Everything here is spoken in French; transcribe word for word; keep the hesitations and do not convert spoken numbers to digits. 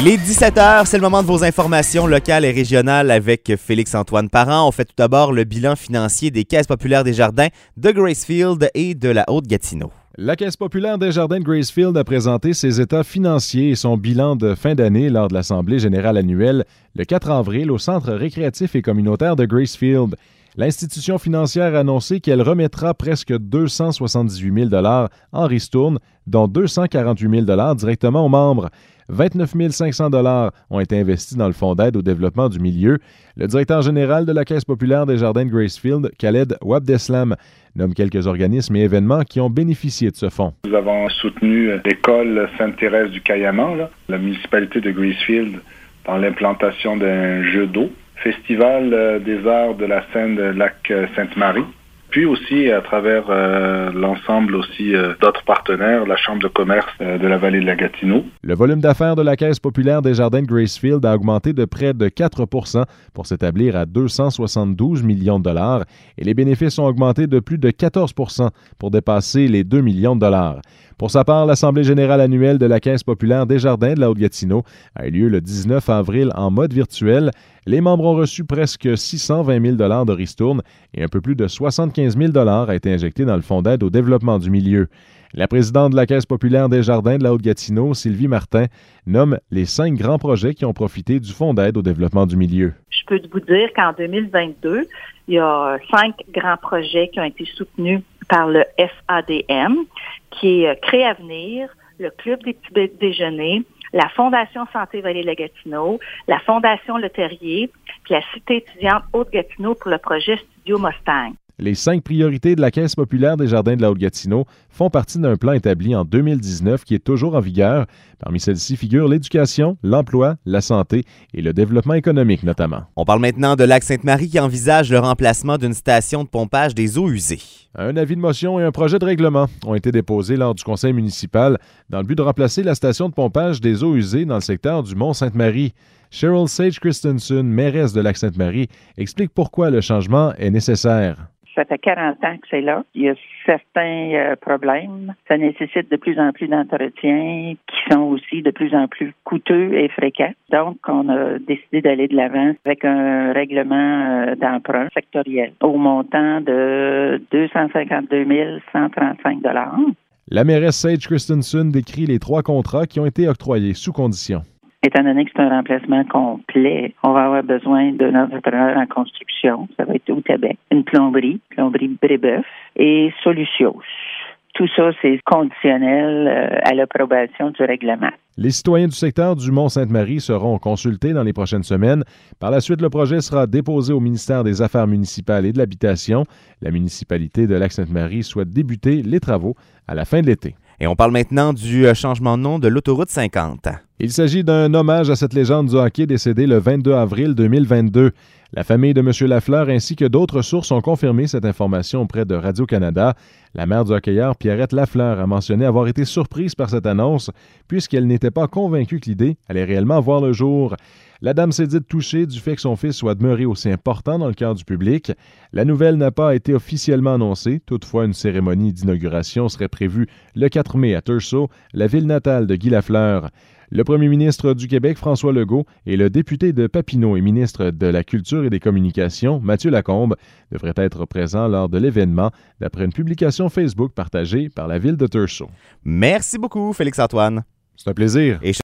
Les dix-sept heures, c'est le moment de vos informations locales et régionales avec Félix-Antoine Parent. On fait tout d'abord le bilan financier des Caisses populaires des Jardins de Gracefield et de la Haute-Gatineau. La Caisse populaire des Jardins de Gracefield a présenté ses états financiers et son bilan de fin d'année lors de l'Assemblée générale annuelle le quatre avril au Centre récréatif et communautaire de Gracefield. L'institution financière a annoncé qu'elle remettra presque deux cent soixante-dix-huit mille dollars en ristourne, dont deux cent quarante-huit mille dollars directement aux membres. vingt-neuf mille cinq cents dollars ont été investis dans le Fonds d'aide au développement du milieu. Le directeur général de la Caisse populaire des Jardins de Gracefield, Khaled Wabdeslam, nomme quelques organismes et événements qui ont bénéficié de ce fonds. Nous avons soutenu l'école Sainte-Thérèse du Caillaman, là, la municipalité de Gracefield, dans l'implantation d'un jeu d'eau. Festival des arts de la Seine de Lac-Sainte-Marie. Puis aussi, à travers euh, l'ensemble aussi euh, d'autres partenaires, la Chambre de commerce euh, de la vallée de la Gatineau. Le volume d'affaires de la Caisse populaire des Jardins de Gracefield a augmenté de près de quatre pour cent pour s'établir à deux cent soixante-douze millions de dollars et les bénéfices ont augmenté de plus de quatorze pour cent pour dépasser les deux millions de dollars. Pour sa part, l'Assemblée générale annuelle de la Caisse populaire des Jardins de la Haute-Gatineau a eu lieu le dix-neuf avril en mode virtuel. Les membres ont reçu presque six cent vingt mille dollars de ristourne et un peu plus de soixante-quinze mille dollars a été injecté dans le Fonds d'aide au développement du milieu. La présidente de la Caisse populaire des Jardins de la Haute-Gatineau, Sylvie Martin, nomme les cinq grands projets qui ont profité du Fonds d'aide au développement du milieu. Je peux vous dire qu'en deux mille vingt-deux, il y a cinq grands projets qui ont été soutenus par le F A D M, qui est Créavenir, le Club des petits déjeuners, la Fondation Santé Vallée de la Gatineau, la Fondation Le Terrier, puis la Cité étudiante Haute-Gatineau pour le projet Studio Mustang. Les cinq priorités de la Caisse populaire des Jardins de la Haute-Gatineau font partie d'un plan établi en deux mille dix-neuf qui est toujours en vigueur. Parmi celles-ci figurent l'éducation, l'emploi, la santé et le développement économique notamment. On parle maintenant de Lac-Sainte-Marie qui envisage le remplacement d'une station de pompage des eaux usées. Un avis de motion et un projet de règlement ont été déposés lors du conseil municipal dans le but de remplacer la station de pompage des eaux usées dans le secteur du Mont-Sainte-Marie. Cheryl Sage Christensen, mairesse de Lac-Sainte-Marie, explique pourquoi le changement est nécessaire. Ça fait quarante ans que c'est là. Il y a certains euh, problèmes. Ça nécessite de plus en plus d'entretien qui sont aussi de plus en plus coûteux et fréquents. Donc, on a décidé d'aller de l'avant avec un règlement euh, d'emprunt sectoriel au montant de deux cent cinquante-deux mille cent trente-cinq dollars. La mairesse Sage Christensen décrit les trois contrats qui ont été octroyés sous condition. Étant donné que c'est un remplacement complet, on va avoir besoin d'un entrepreneur en construction. Ça va être au Québec. Une plomberie, plomberie Brébeuf et Solucios. Tout ça, c'est conditionnel à l'approbation du règlement. Les citoyens du secteur du Mont-Sainte-Marie seront consultés dans les prochaines semaines. Par la suite, le projet sera déposé au ministère des Affaires municipales et de l'Habitation. La municipalité de Lac-Sainte-Marie souhaite débuter les travaux à la fin de l'été. Et on parle maintenant du changement de nom de l'autoroute cinquante. Il s'agit d'un hommage à cette légende du hockey décédée le vingt-deux avril deux mille vingt-deux. La famille de M. Lafleur ainsi que d'autres sources ont confirmé cette information auprès de Radio-Canada. La mère du hockeyeur, Pierrette Lafleur, a mentionné avoir été surprise par cette annonce puisqu'elle n'était pas convaincue que l'idée allait réellement voir le jour. La dame s'est dite touchée du fait que son fils soit demeuré aussi important dans le cœur du public. La nouvelle n'a pas été officiellement annoncée. Toutefois, une cérémonie d'inauguration serait prévue le quatre mai à Thurso, la ville natale de Guy Lafleur. Le premier ministre du Québec, François Legault, et le député de Papineau et ministre de la Culture et des Communications, Mathieu Lacombe, devraient être présents lors de l'événement, d'après une publication Facebook partagée par la ville de Thurso. Merci beaucoup, Félix-Antoine. C'est un plaisir. Et